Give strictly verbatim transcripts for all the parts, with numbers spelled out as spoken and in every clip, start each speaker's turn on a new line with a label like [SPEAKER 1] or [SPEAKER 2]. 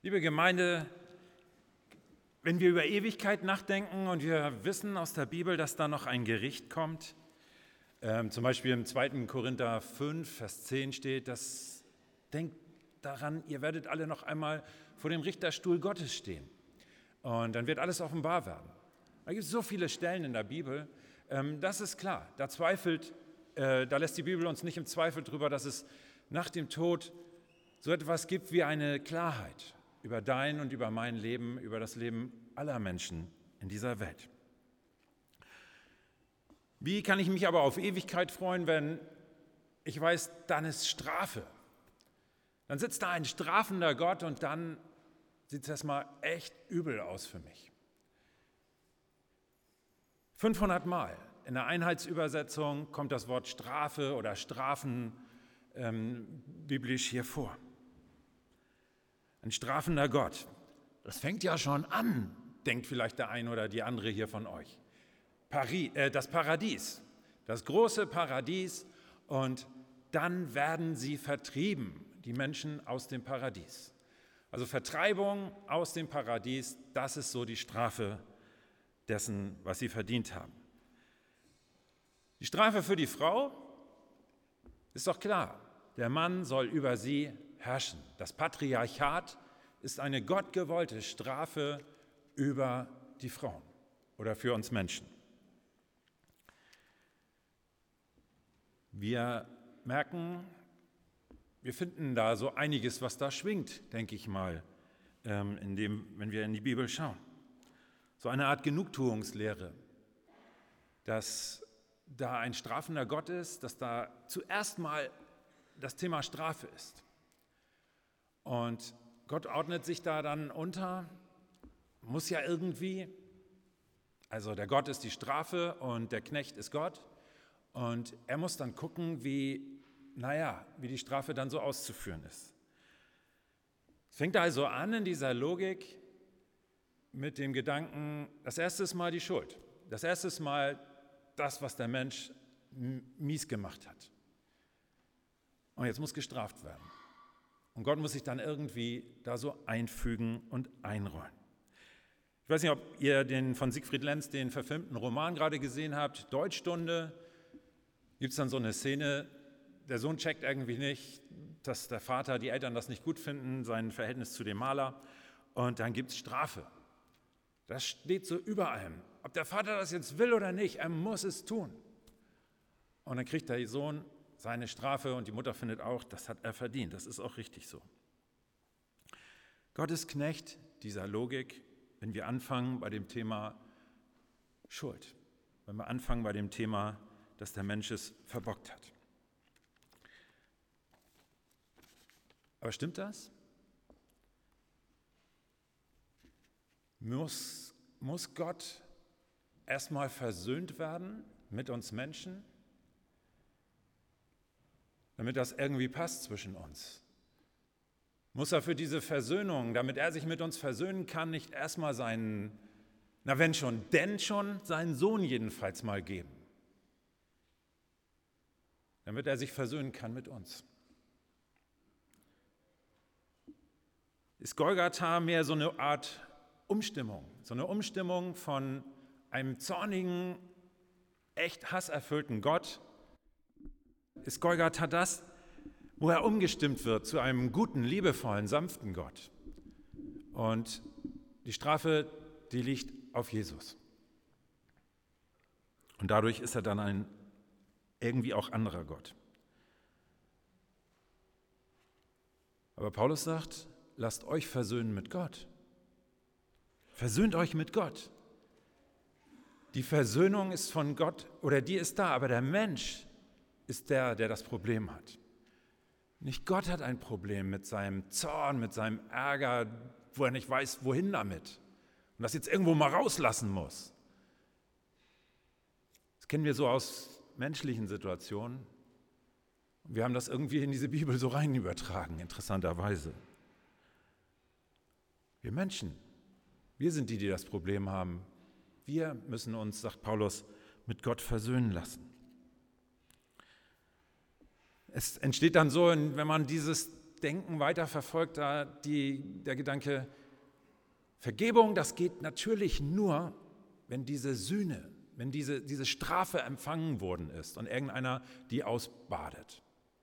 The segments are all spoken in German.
[SPEAKER 1] Liebe Gemeinde, wenn wir über Ewigkeit nachdenken und wir wissen aus der Bibel, dass da noch ein Gericht kommt, ähm, zum Beispiel im zweiten Korinther fünf, Vers zehn steht, dass denkt daran, ihr werdet alle noch einmal vor dem Richterstuhl Gottes stehen und dann wird alles offenbar werden. Da gibt es so viele Stellen in der Bibel, ähm, das ist klar, da zweifelt, äh, da lässt die Bibel uns nicht im Zweifel drüber, dass es nach dem Tod so etwas gibt wie eine Klarheit über dein und über mein Leben, über das Leben aller Menschen in dieser Welt. Wie kann ich mich aber auf Ewigkeit freuen, wenn ich weiß, dann ist Strafe? Dann sitzt da ein strafender Gott und dann sieht es erstmal echt übel aus für mich. fünfhundert Mal in der Einheitsübersetzung kommt das Wort Strafe oder Strafen ähm, biblisch hier vor. Ein strafender Gott. Das fängt ja schon an, denkt vielleicht der eine oder die andere hier von euch. Paris, äh, das Paradies, das große Paradies, und dann werden sie vertrieben, die Menschen aus dem Paradies. Also Vertreibung aus dem Paradies, das ist so die Strafe dessen, was sie verdient haben. Die Strafe für die Frau ist doch klar. Der Mann soll über sie herrschen. Das Patriarchat ist eine gottgewollte Strafe über die Frauen oder für uns Menschen. Wir merken, wir finden da so einiges, was da schwingt, denke ich mal, in dem, wenn wir in die Bibel schauen. So eine Art Genugtuungslehre, dass da ein strafender Gott ist, dass da zuerst mal das Thema Strafe ist. Und Gott ordnet sich da dann unter, muss ja irgendwie, also der Gott ist die Strafe und der Knecht ist Gott. Und er muss dann gucken, wie, naja, wie die Strafe dann so auszuführen ist. Es fängt also an in dieser Logik mit dem Gedanken, das erste ist mal die Schuld. Das erste ist mal das, was der Mensch mies gemacht hat. Und jetzt muss gestraft werden. Und Gott muss sich dann irgendwie da so einfügen und einrollen. Ich weiß nicht, ob ihr den von Siegfried Lenz, den verfilmten Roman gerade gesehen habt, Deutschstunde. Gibt es dann so eine Szene, der Sohn checkt irgendwie nicht, dass der Vater, die Eltern das nicht gut finden, sein Verhältnis zu dem Maler. Und dann gibt es Strafe. Das steht so über allem. Ob der Vater das jetzt will oder nicht, er muss es tun. Und dann kriegt der Sohn seine Strafe und die Mutter findet auch, das hat er verdient. Das ist auch richtig so. Gott ist Knecht dieser Logik, wenn wir anfangen bei dem Thema Schuld. Wenn wir anfangen bei dem Thema, dass der Mensch es verbockt hat. Aber stimmt das? Muss, muss Gott erstmal versöhnt werden mit uns Menschen, damit das irgendwie passt zwischen uns? Muss er für diese Versöhnung, damit er sich mit uns versöhnen kann, nicht erstmal seinen, na wenn schon, denn schon seinen Sohn jedenfalls mal geben? Damit er sich versöhnen kann mit uns. Ist Golgatha mehr so eine Art Umstimmung, so eine Umstimmung von einem zornigen, echt hasserfüllten Gott? Ist Golgatha das, wo er umgestimmt wird zu einem guten, liebevollen, sanften Gott? Und die Strafe, die liegt auf Jesus. Und dadurch ist er dann ein irgendwie auch anderer Gott. Aber Paulus sagt, lasst euch versöhnen mit Gott. Versöhnt euch mit Gott. Die Versöhnung ist von Gott, oder die ist da, aber der Mensch ist der, der das Problem hat. Nicht Gott hat ein Problem mit seinem Zorn, mit seinem Ärger, wo er nicht weiß, wohin damit. Und das jetzt irgendwo mal rauslassen muss. Das kennen wir so aus menschlichen Situationen. Und wir haben das irgendwie in diese Bibel so rein übertragen, interessanterweise. Wir Menschen, wir sind die, die das Problem haben. Wir müssen uns, sagt Paulus, mit Gott versöhnen lassen. Es entsteht dann so, wenn man dieses Denken weiterverfolgt da die, der Gedanke, Vergebung, das geht natürlich nur, wenn diese Sühne, wenn diese, diese Strafe empfangen worden ist und irgendeiner die ausbadet.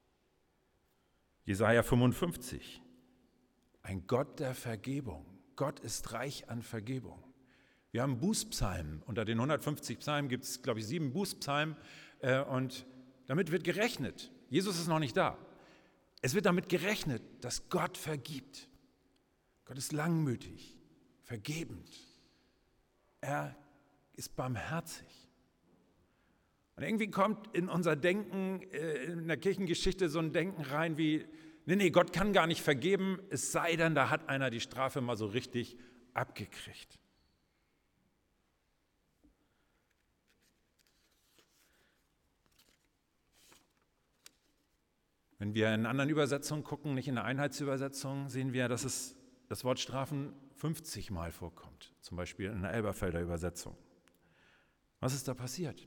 [SPEAKER 1] Jesaja fünfundfünfzig, ein Gott der Vergebung. Gott ist reich an Vergebung. Wir haben Bußpsalmen. Unter den hundertfünfzig Psalmen gibt es, glaube ich, sieben Bußpsalmen. Äh, und damit wird gerechnet. Jesus ist noch nicht da. Es wird damit gerechnet, dass Gott vergibt. Gott ist langmütig, vergebend. Er ist barmherzig. Und irgendwie kommt in unser Denken, äh, in der Kirchengeschichte so ein Denken rein wie, nee, nee, Gott kann gar nicht vergeben, es sei denn, da hat einer die Strafe mal so richtig abgekriegt. Wenn wir in anderen Übersetzungen gucken, nicht in der Einheitsübersetzung, sehen wir, dass es das Wort Strafen fünfzig Mal vorkommt, zum Beispiel in der Elberfelder Übersetzung. Was ist da passiert?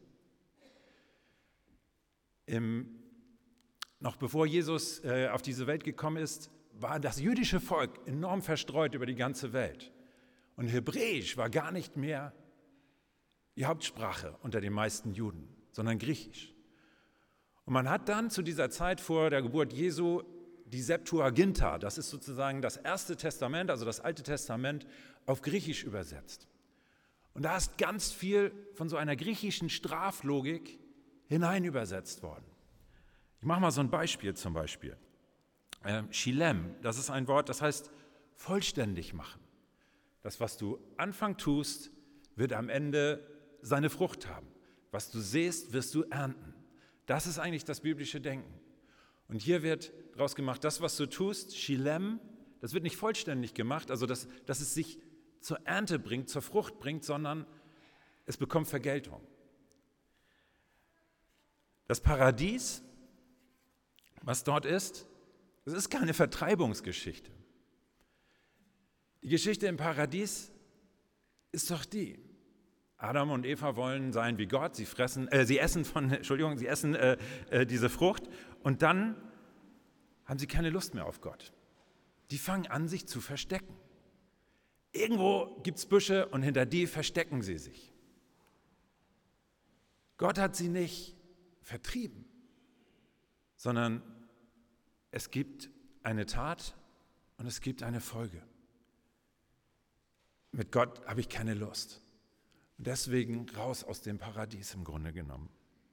[SPEAKER 1] Im, noch bevor Jesus äh, auf diese Welt gekommen ist, war das jüdische Volk enorm verstreut über die ganze Welt. Und Hebräisch war gar nicht mehr die Hauptsprache unter den meisten Juden, sondern Griechisch. Und man hat dann zu dieser Zeit vor der Geburt Jesu die Septuaginta, das ist sozusagen das erste Testament, also das Alte Testament, auf Griechisch übersetzt. Und da ist ganz viel von so einer griechischen Straflogik hinein übersetzt worden. Ich mache mal so ein Beispiel zum Beispiel. Ähm, Shilem, das ist ein Wort, das heißt vollständig machen. Das, was du Anfang tust, wird am Ende seine Frucht haben. Was du sähst, wirst du ernten. Das ist eigentlich das biblische Denken. Und hier wird daraus gemacht, das, was du tust, Shilem, das wird nicht vollständig gemacht, also dass, dass es sich zur Ernte bringt, zur Frucht bringt, sondern es bekommt Vergeltung. Das Paradies, was dort ist, das ist keine Vertreibungsgeschichte. Die Geschichte im Paradies ist doch die: Adam und Eva wollen sein wie Gott, sie fressen, äh, sie essen von, Entschuldigung, sie essen äh, äh, diese Frucht und dann haben sie keine Lust mehr auf Gott. Die fangen an, sich zu verstecken. Irgendwo gibt es Büsche und hinter die verstecken sie sich. Gott hat sie nicht vertrieben, sondern es gibt eine Tat und es gibt eine Folge. Mit Gott habe ich keine Lust. Und deswegen raus aus dem Paradies im Grunde genommen.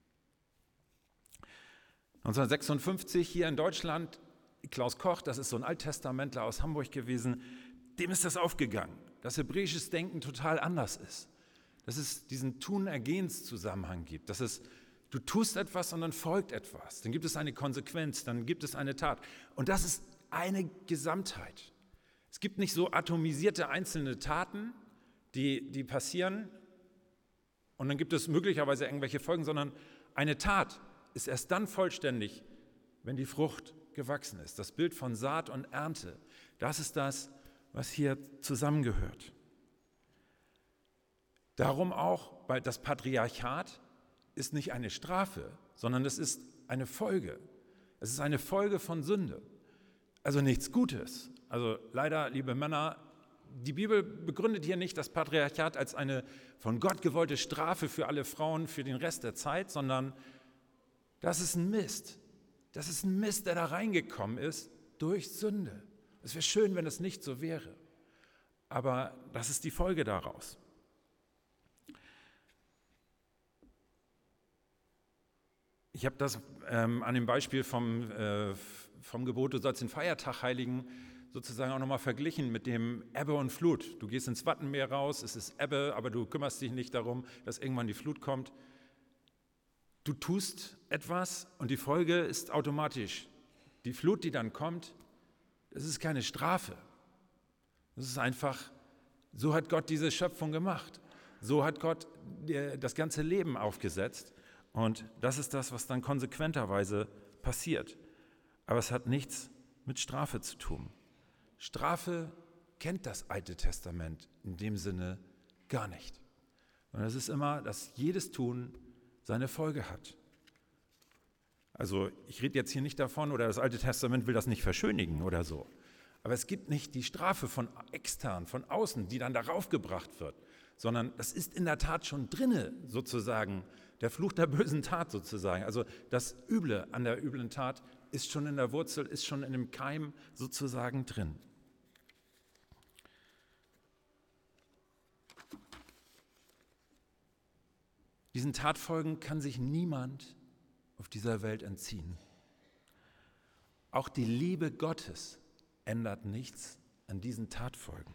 [SPEAKER 1] neunzehnhundertsechsundfünfzig hier in Deutschland, Klaus Koch, das ist so ein Alttestamentler aus Hamburg gewesen, dem ist das aufgegangen, dass hebräisches Denken total anders ist. Dass es diesen Tun-Ergehens-Zusammenhang gibt, dass es, du tust etwas und dann folgt etwas, dann gibt es eine Konsequenz, dann gibt es eine Tat. Und das ist eine Gesamtheit. Es gibt nicht so atomisierte einzelne Taten, die, die passieren und dann gibt es möglicherweise irgendwelche Folgen, sondern eine Tat ist erst dann vollständig, wenn die Frucht gewachsen ist. Das Bild von Saat und Ernte, das ist das, was hier zusammengehört. Darum auch, weil das Patriarchat ist nicht eine Strafe, sondern es ist eine Folge. Es ist eine Folge von Sünde. Also nichts Gutes. Also leider, liebe Männer, die Bibel begründet hier nicht das Patriarchat als eine von Gott gewollte Strafe für alle Frauen für den Rest der Zeit, sondern das ist ein Mist. Das ist ein Mist, der da reingekommen ist durch Sünde. Es wäre schön, wenn es nicht so wäre. Aber das ist die Folge daraus. Ich habe das ähm, an dem Beispiel vom, äh, vom Gebot, du sollst den Feiertag heiligen, sozusagen auch nochmal verglichen mit dem Ebbe und Flut. Du gehst ins Wattenmeer raus, es ist Ebbe, aber du kümmerst dich nicht darum, dass irgendwann die Flut kommt. Du tust etwas und die Folge ist automatisch. Die Flut, die dann kommt, das ist keine Strafe. Das ist einfach, so hat Gott diese Schöpfung gemacht. So hat Gott das ganze Leben aufgesetzt. Und das ist das, was dann konsequenterweise passiert. Aber es hat nichts mit Strafe zu tun. Strafe kennt das Alte Testament in dem Sinne gar nicht. Und es ist immer, dass jedes Tun seine Folge hat. Also ich rede jetzt hier nicht davon, oder das Alte Testament will das nicht verschönigen oder so. Aber es gibt nicht die Strafe von extern, von außen, die dann darauf gebracht wird, sondern das ist in der Tat schon drinne sozusagen, der Fluch der bösen Tat sozusagen. Also das Üble an der üblen Tat ist schon in der Wurzel, ist schon in dem Keim sozusagen drin. Diesen Tatfolgen kann sich niemand auf dieser Welt entziehen. Auch die Liebe Gottes ändert nichts an diesen Tatfolgen.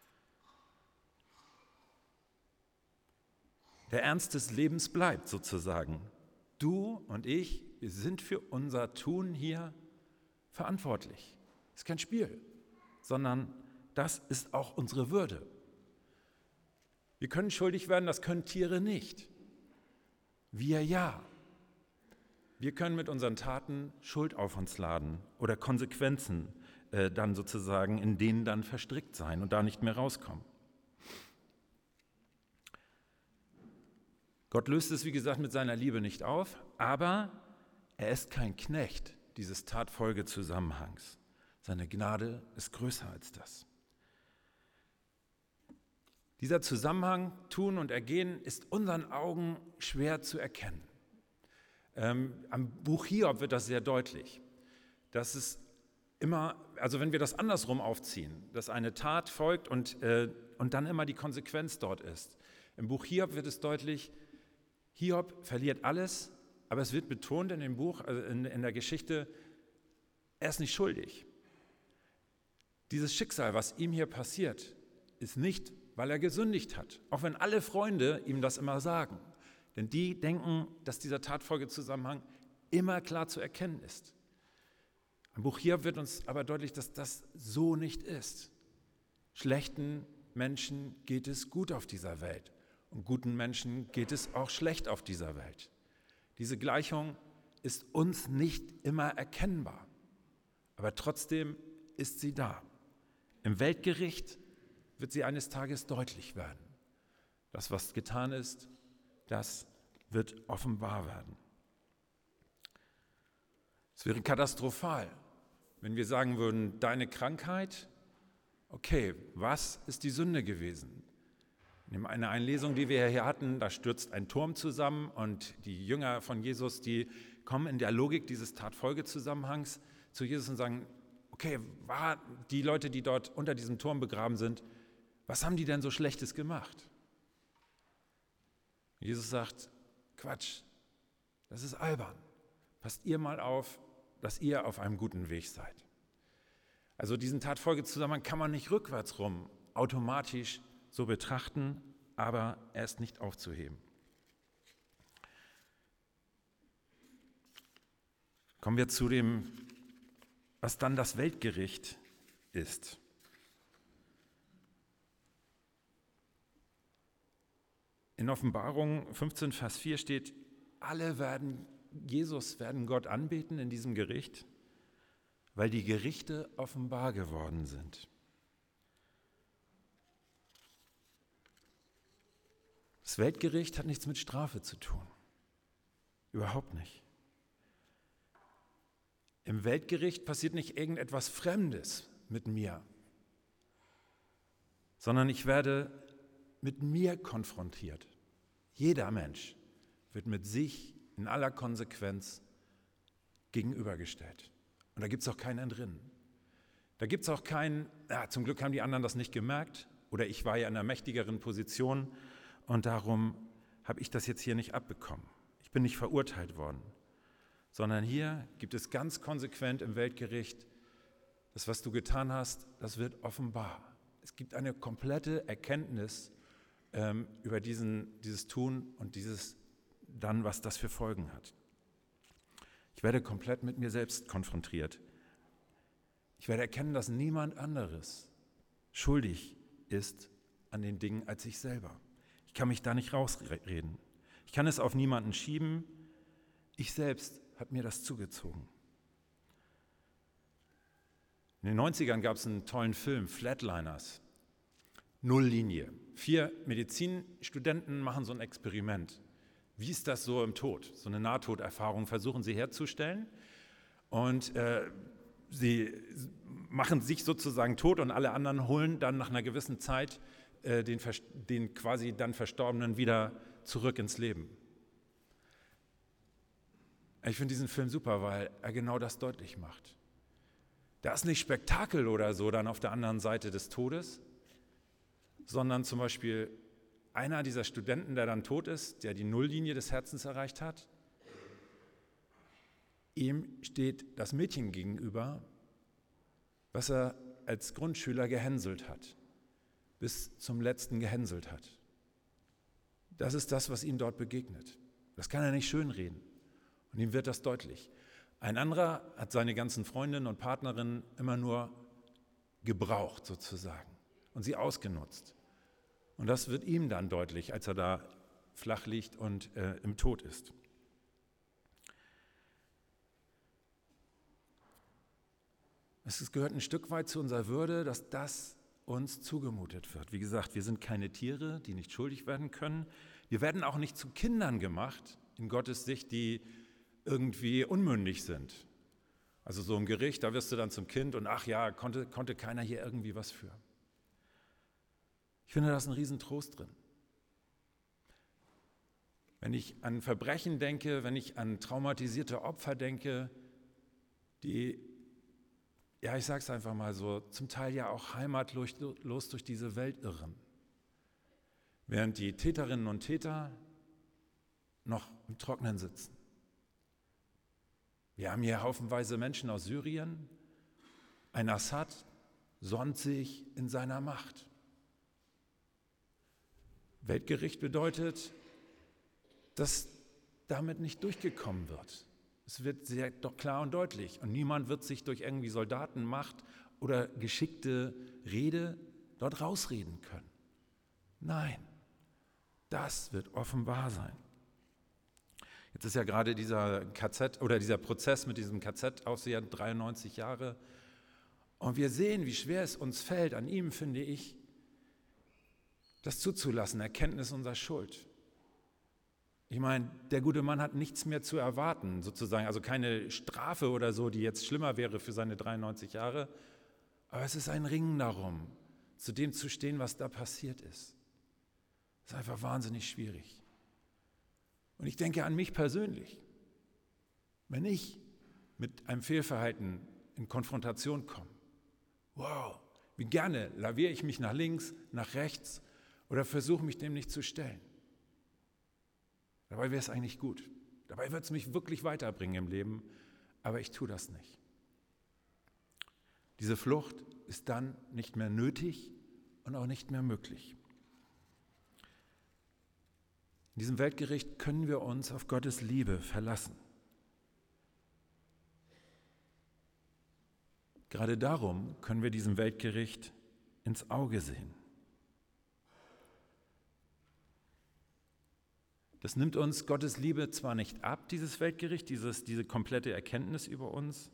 [SPEAKER 1] Der Ernst des Lebens bleibt sozusagen. Du und ich, wir sind für unser Tun hier verantwortlich. Das ist kein Spiel, sondern das ist auch unsere Würde. Wir können schuldig werden, das können Tiere nicht. Wir ja. Wir können mit unseren Taten Schuld auf uns laden oder Konsequenzen äh, dann sozusagen in denen dann verstrickt sein und da nicht mehr rauskommen. Gott löst es, wie gesagt, mit seiner Liebe nicht auf, aber er ist kein Knecht dieses Tatfolgezusammenhangs. Seine Gnade ist größer als das. Dieser Zusammenhang, Tun und Ergehen, ist unseren Augen schwer zu erkennen. Ähm, am Buch Hiob wird das sehr deutlich, dass es immer, also wenn wir das andersrum aufziehen, dass eine Tat folgt und, äh, und dann immer die Konsequenz dort ist. Im Buch Hiob wird es deutlich, Hiob verliert alles, aber es wird betont in dem Buch, also in, in der Geschichte, er ist nicht schuldig. Dieses Schicksal, was ihm hier passiert, ist nicht, weil er gesündigt hat, auch wenn alle Freunde ihm das immer sagen. Denn die denken, dass dieser Tatfolgezusammenhang immer klar zu erkennen ist. Im Buch Hiob wird uns aber deutlich, dass das so nicht ist. Schlechten Menschen geht es gut auf dieser Welt und guten Menschen geht es auch schlecht auf dieser Welt. Diese Gleichung ist uns nicht immer erkennbar, aber trotzdem ist sie da. Im Weltgericht wird sie eines Tages deutlich werden. Das, was getan ist, das wird offenbar werden. Es wäre katastrophal, wenn wir sagen würden, deine Krankheit, okay, was ist die Sünde gewesen? In einer Einlesung, die wir hier hatten, da stürzt ein Turm zusammen und die Jünger von Jesus, die kommen in der Logik dieses Tatfolgezusammenhangs zu Jesus und sagen, okay, war die Leute, die dort unter diesem Turm begraben sind, was haben die denn so Schlechtes gemacht? Jesus sagt, Quatsch, das ist albern. Passt ihr mal auf, dass ihr auf einem guten Weg seid. Also diesen Tatfolgezusammenhang kann man nicht rückwärts rum automatisch so betrachten, aber er ist nicht aufzuheben. Kommen wir zu dem, was dann das Weltgericht ist. In Offenbarung fünfzehn, Vers vier steht, alle werden, Jesus werden Gott anbeten in diesem Gericht, weil die Gerichte offenbar geworden sind. Das Weltgericht hat nichts mit Strafe zu tun. Überhaupt nicht. Im Weltgericht passiert nicht irgendetwas Fremdes mit mir, sondern ich werde mit mir konfrontiert. Jeder Mensch wird mit sich in aller Konsequenz gegenübergestellt. Und da gibt es auch kein Entrinnen. Da gibt es auch kein, ja, zum Glück haben die anderen das nicht gemerkt oder ich war ja in einer mächtigeren Position und darum habe ich das jetzt hier nicht abbekommen. Ich bin nicht verurteilt worden, sondern hier gibt es ganz konsequent im Weltgericht, das, was du getan hast, das wird offenbar. Es gibt eine komplette Erkenntnis ähm, über diesen, dieses Tun und dieses dann, was das für Folgen hat. Ich werde komplett mit mir selbst konfrontiert. Ich werde erkennen, dass niemand anderes schuldig ist an den Dingen als ich selber. Ich kann mich da nicht rausreden. Ich kann es auf niemanden schieben. Ich selbst habe mir das zugezogen. In den neunzigern gab es einen tollen Film, Flatliners, Nulllinie. Vier Medizinstudenten machen so ein Experiment. wie ist das so im Tod? So eine Nahtoderfahrung versuchen sie herzustellen. Und äh, sie machen sich sozusagen tot und alle anderen holen dann nach einer gewissen Zeit äh, den, den quasi dann Verstorbenen wieder zurück ins Leben. Ich finde diesen Film super, weil er genau das deutlich macht. Da ist nicht Spektakel oder so dann auf der anderen Seite des Todes, sondern zum Beispiel einer dieser Studenten, der dann tot ist, der die Nulllinie des Herzens erreicht hat, ihm steht das Mädchen gegenüber, was er als Grundschüler gehänselt hat, bis zum letzten gehänselt hat. Das ist das, was ihm dort begegnet. Das kann er nicht schönreden. Und ihm wird das deutlich. Ein anderer hat seine ganzen Freundinnen und Partnerinnen immer nur gebraucht sozusagen und sie ausgenutzt. Und das wird ihm dann deutlich, als er da flach liegt und äh, im Tod ist. Es gehört ein Stück weit zu unserer Würde, dass das uns zugemutet wird. Wie gesagt, wir sind keine Tiere, die nicht schuldig werden können. Wir werden auch nicht zu Kindern gemacht, in Gottes Sicht, die irgendwie unmündig sind. Also so im Gericht, da wirst du dann zum Kind und ach ja, konnte, konnte keiner hier irgendwie was für. Ich finde, da ist ein Riesentrost drin. Wenn ich an Verbrechen denke, wenn ich an traumatisierte Opfer denke, die, ja, ich sage es einfach mal so, zum Teil ja auch heimatlos durch diese Welt irren. Während die Täterinnen und Täter noch im Trocknen sitzen. Wir haben hier haufenweise Menschen aus Syrien. Ein Assad sonnt sich in seiner Macht. Weltgericht bedeutet, dass damit nicht durchgekommen wird. Es wird sehr doch klar und deutlich. Und niemand wird sich durch irgendwie Soldatenmacht oder geschickte Rede dort rausreden können. Nein, das wird offenbar sein. Jetzt ist ja gerade dieser K Z oder dieser Prozess mit diesem K Z-Aufseher dreiundneunzig Jahre. Und wir sehen, wie schwer es uns fällt, an ihm, finde ich, das zuzulassen, Erkenntnis unserer Schuld. Ich meine, der gute Mann hat nichts mehr zu erwarten, sozusagen, also keine Strafe oder so, die jetzt schlimmer wäre für seine dreiundneunzig Jahre. Aber es ist ein Ringen darum, zu dem zu stehen, was da passiert ist. Das ist einfach wahnsinnig schwierig. Und ich denke an mich persönlich. Wenn ich mit einem Fehlverhalten in Konfrontation komme, wow, wie gerne laviere ich mich nach links, nach rechts oder versuche mich dem nicht zu stellen. Dabei wäre es eigentlich gut. Dabei wird es mich wirklich weiterbringen im Leben, aber ich tue das nicht. Diese Flucht ist dann nicht mehr nötig und auch nicht mehr möglich. In diesem Weltgericht können wir uns auf Gottes Liebe verlassen. Gerade darum können wir diesem Weltgericht ins Auge sehen. Das nimmt uns Gottes Liebe zwar nicht ab, dieses Weltgericht, dieses, diese komplette Erkenntnis über uns,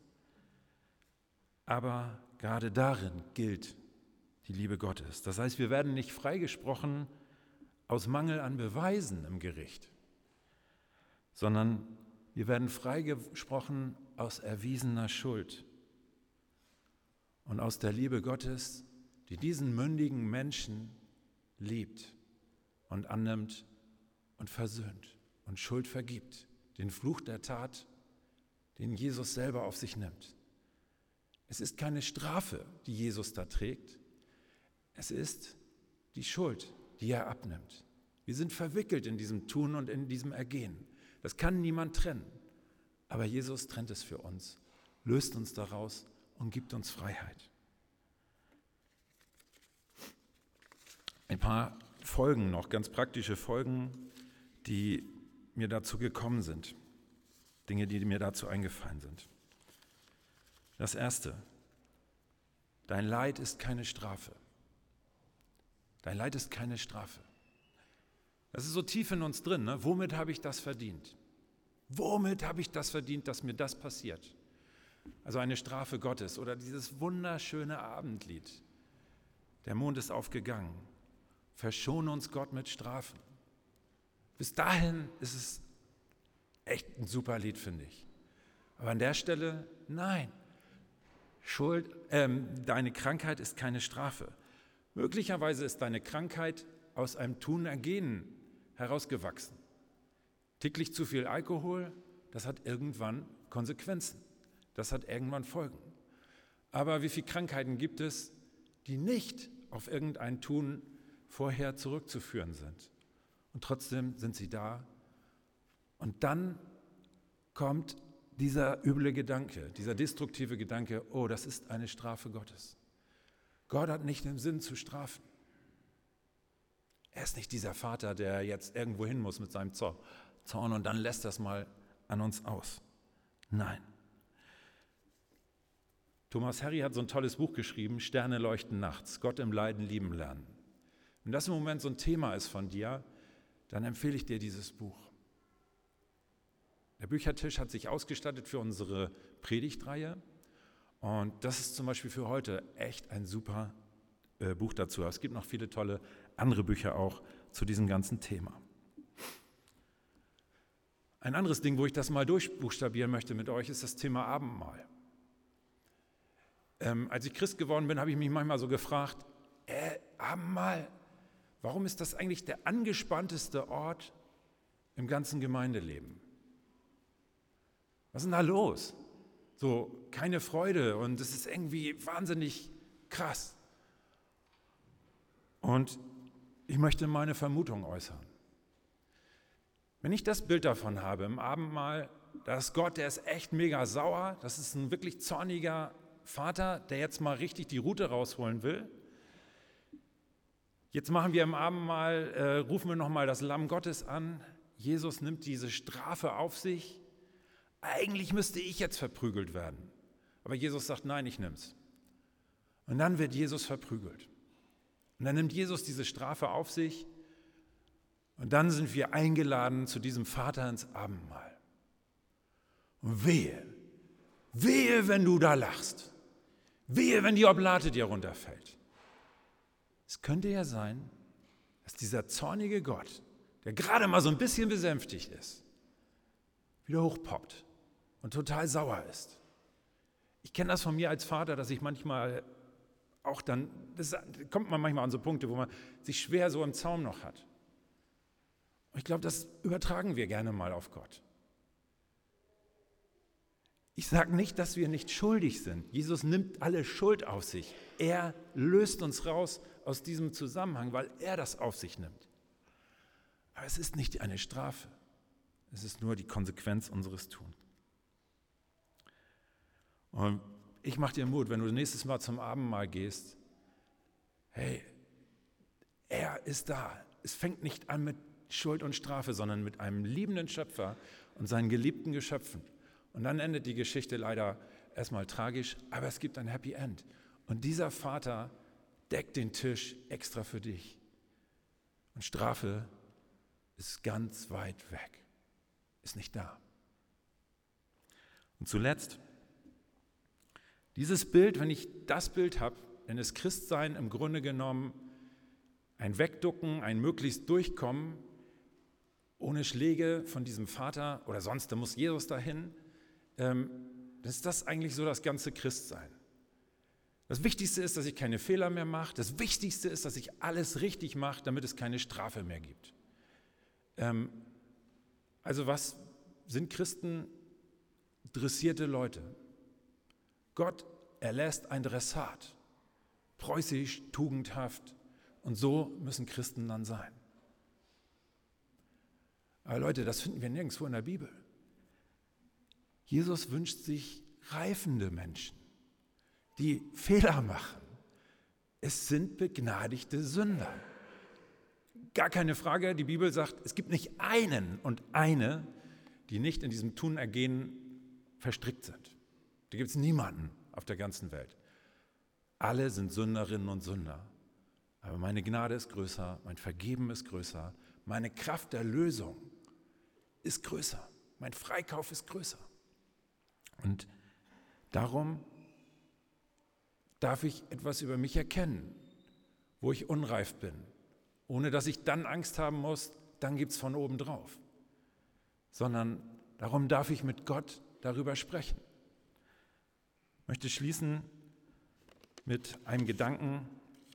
[SPEAKER 1] aber gerade darin gilt die Liebe Gottes. Das heißt, wir werden nicht freigesprochen aus Mangel an Beweisen im Gericht, sondern wir werden freigesprochen aus erwiesener Schuld und aus der Liebe Gottes, die diesen mündigen Menschen liebt und annimmt und versöhnt und Schuld vergibt, den Fluch der Tat, den Jesus selber auf sich nimmt. Es ist keine Strafe, die Jesus da trägt, es ist die Schuld, die er abnimmt. Wir sind verwickelt in diesem Tun und in diesem Ergehen. Das kann niemand trennen. Aber Jesus trennt es für uns, löst uns daraus und gibt uns Freiheit. Ein paar Folgen noch, ganz praktische Folgen, die mir dazu gekommen sind. Dinge, die mir dazu eingefallen sind. Das Erste: Dein Leid ist keine Strafe. Dein Leid ist keine Strafe. Das ist so tief in uns drin. Ne? Womit habe ich das verdient? Womit habe ich das verdient, dass mir das passiert? Also eine Strafe Gottes oder dieses wunderschöne Abendlied. Der Mond ist aufgegangen. Verschone uns Gott mit Strafen. Bis dahin ist es Echt ein super Lied, finde ich. Aber an der Stelle, nein. Schuld, ähm, deine Krankheit ist keine Strafe. Möglicherweise ist deine Krankheit aus einem Tun-Ergehen herausgewachsen. Täglich zu viel Alkohol, das hat irgendwann Konsequenzen. Das hat irgendwann Folgen. Aber wie viele Krankheiten gibt es, die nicht auf irgendein Tun vorher zurückzuführen sind? Und trotzdem sind sie da. Und dann kommt dieser üble Gedanke, dieser destruktive Gedanke, oh, das ist eine Strafe Gottes. Gott hat nicht im Sinn zu strafen. Er ist nicht dieser Vater, der jetzt irgendwo hin muss mit seinem Zorn und dann lässt das mal an uns aus. Nein. Thomas Harry hat so ein tolles Buch geschrieben, Sterne leuchten nachts, Gott im Leiden lieben lernen. Wenn das im Moment so ein Thema ist von dir, dann empfehle ich dir dieses Buch. Der Büchertisch hat sich ausgestattet für unsere Predigtreihe und das ist zum Beispiel für heute echt ein super äh, Buch dazu. Es gibt noch viele tolle andere Bücher auch zu diesem ganzen Thema. Ein anderes Ding, wo ich das mal durchbuchstabieren möchte mit euch, ist das Thema Abendmahl. Ähm, als ich Christ geworden bin, habe ich mich manchmal so gefragt, äh, Abendmahl, warum ist das eigentlich der angespannteste Ort im ganzen Gemeindeleben? Was ist denn da los? So, keine Freude und es ist irgendwie wahnsinnig krass. Und ich möchte meine Vermutung äußern. Wenn ich das Bild davon habe im Abendmahl, da ist Gott, der ist echt mega sauer, das ist ein wirklich zorniger Vater, der jetzt mal richtig die Rute rausholen will. Jetzt machen wir im Abendmahl, äh, rufen wir nochmal das Lamm Gottes an. Jesus nimmt diese Strafe auf sich. Eigentlich müsste ich jetzt verprügelt werden. Aber Jesus sagt, nein, ich nimm's. Und dann wird Jesus verprügelt. Und dann nimmt Jesus diese Strafe auf sich. Und dann sind wir eingeladen zu diesem Vater ins Abendmahl. Und wehe, wehe, wenn du da lachst. Wehe, wenn die Oblate dir runterfällt. Es könnte ja sein, dass dieser zornige Gott, der gerade mal so ein bisschen besänftigt ist, wieder hochpoppt und total sauer ist. Ich kenne das von mir als Vater, dass ich manchmal auch dann, das kommt man manchmal an so Punkte, wo man sich schwer so im Zaum noch hat. Und ich glaube, das übertragen wir gerne mal auf Gott. Ich sage nicht, dass wir nicht schuldig sind. Jesus nimmt alle Schuld auf sich. Er löst uns raus aus diesem Zusammenhang, weil er das auf sich nimmt. Aber es ist nicht eine Strafe. Es ist nur die Konsequenz unseres Tuns. Und ich mache dir Mut, wenn du nächstes Mal zum Abendmahl gehst, hey, er ist da. Es fängt nicht an mit Schuld und Strafe, sondern mit einem liebenden Schöpfer und seinen geliebten Geschöpfen. Und dann endet die Geschichte leider erstmal tragisch, aber es gibt ein Happy End. Und dieser Vater deckt den Tisch extra für dich. Und Strafe ist ganz weit weg, ist nicht da. Und zuletzt, dieses Bild, wenn ich das Bild habe, dann ist Christsein im Grunde genommen ein Wegducken, ein möglichst Durchkommen, ohne Schläge von diesem Vater oder sonst, da muss Jesus dahin. Ähm, dann ist das eigentlich so das ganze Christsein. Das Wichtigste ist, dass ich keine Fehler mehr mache. Das Wichtigste ist, dass ich alles richtig mache, damit es keine Strafe mehr gibt. Ähm, also was sind Christen? Dressierte Leute. Gott erlässt ein Dressat, preußisch, tugendhaft, und so müssen Christen dann sein. Aber Leute, das finden wir nirgendwo in der Bibel. Jesus wünscht sich reifende Menschen, die Fehler machen. Es sind begnadigte Sünder. Gar keine Frage, die Bibel sagt, es gibt nicht einen und eine, die nicht in diesem Tun-Ergehen verstrickt sind. Da gibt es niemanden auf der ganzen Welt. Alle sind Sünderinnen und Sünder. Aber meine Gnade ist größer, mein Vergeben ist größer, meine Kraft der Lösung ist größer, mein Freikauf ist größer. Und darum darf ich etwas über mich erkennen, wo ich unreif bin, ohne dass ich dann Angst haben muss, dann gibt es von oben drauf. Sondern Darum darf ich mit Gott darüber sprechen. Ich möchte schließen mit einem Gedanken,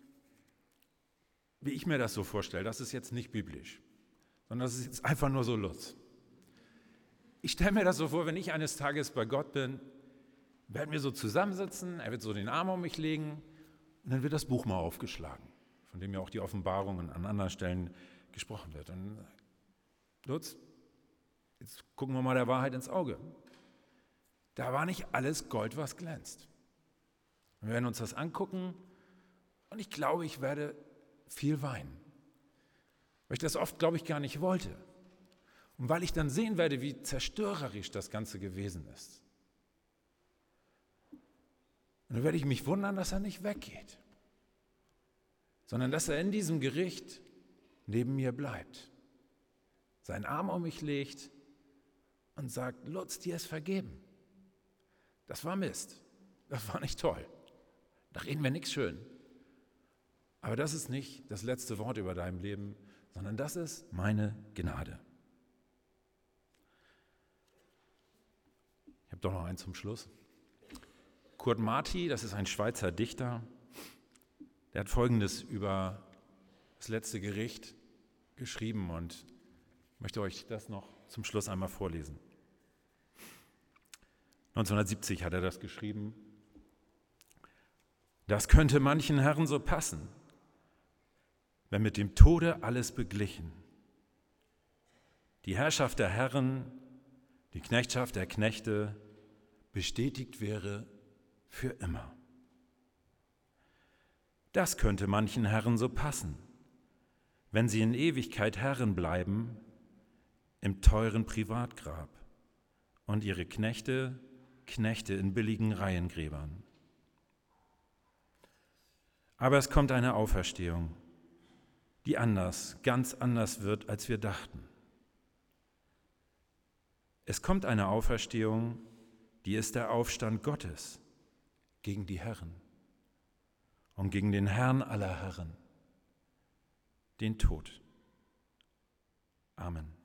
[SPEAKER 1] wie ich mir das so vorstelle. Das ist jetzt nicht biblisch, sondern das ist jetzt einfach nur so Lutz. Ich stelle mir das so vor, wenn ich eines Tages bei Gott bin, werden wir so zusammensitzen, er wird so den Arm um mich legen und dann wird das Buch mal aufgeschlagen, von dem ja auch die Offenbarungen an anderen Stellen gesprochen wird. Und Lutz, jetzt gucken wir mal der Wahrheit ins Auge. Da war nicht alles Gold, was glänzt. Wir werden uns das angucken und ich glaube, ich werde viel weinen, weil ich das oft, glaube ich, gar nicht wollte. Und weil ich dann sehen werde, wie zerstörerisch das Ganze gewesen ist. Und dann werde ich mich wundern, dass er nicht weggeht, sondern dass er in diesem Gericht neben mir bleibt, seinen Arm um mich legt und sagt, Lutz, dir ist vergeben. Das war Mist, das war nicht toll, da reden wir nichts schön. Aber das ist nicht das letzte Wort über deinem Leben, sondern das ist meine Gnade. Ich habe doch noch einen zum Schluss. Kurt Marti, das ist ein Schweizer Dichter, der hat Folgendes über das letzte Gericht geschrieben und ich möchte euch das noch zum Schluss einmal vorlesen. neunzehnhundertsiebzig hat er das geschrieben. Das könnte manchen Herren so passen, wenn mit dem Tode alles beglichen. Die Herrschaft der Herren, die Knechtschaft der Knechte bestätigt wäre für immer. Das könnte manchen Herren so passen, wenn sie in Ewigkeit Herren bleiben im teuren Privatgrab und ihre Knechte Knechte in billigen Reihengräbern. Aber es kommt eine Auferstehung, die anders, ganz anders wird, als wir dachten. Es kommt eine Auferstehung, die ist der Aufstand Gottes gegen die Herren und gegen den Herrn aller Herren, den Tod. Amen.